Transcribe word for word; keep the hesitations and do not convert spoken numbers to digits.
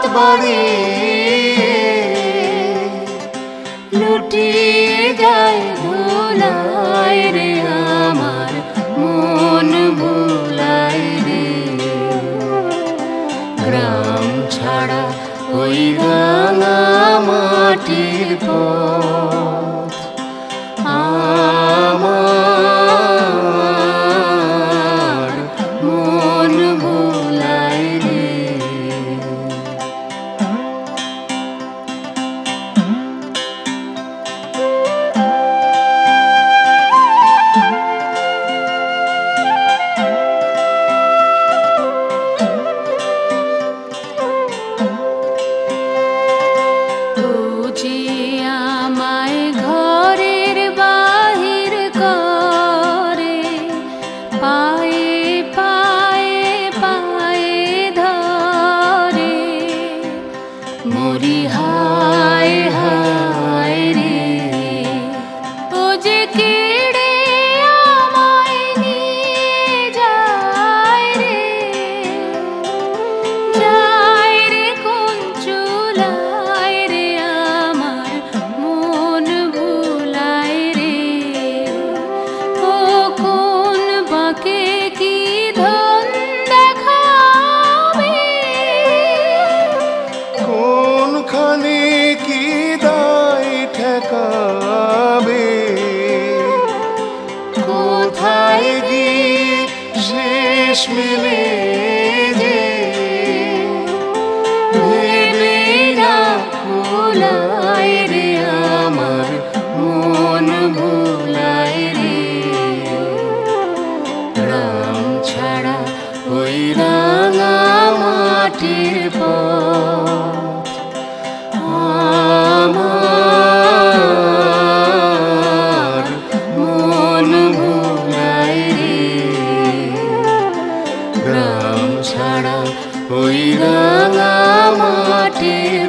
বাড়ি লুটিয়ে যায় ভুলায় রে আমার মন ভুলায় রে গ্রাম ছাড়া ওই রাঙা মাটির পথ আমার মন ভুলায় রে আমায় ঘরের বাহির করে পায়ে পায়ে পায়ে ধরে মরি হায় হায় রে ও যে কেড়ে আমায় নিয়ে যায় রে যায় রে কোন চুলায় রে আমার মন ভুলায় রে ও কোন বাঁকে কি ধন দেখাবে কোনখানে কি দায় ঠেকাবে কোথায় গিয়ে শেষ মিলে যে ভেবে না কুলায় রে আমার মন ভুলায় রে গ্রাম ছাড়া ওই রাঙা মাটির পথ আমার মন ভুলায় রে গ্রাম ছাড়া ওই রাঙা মাটির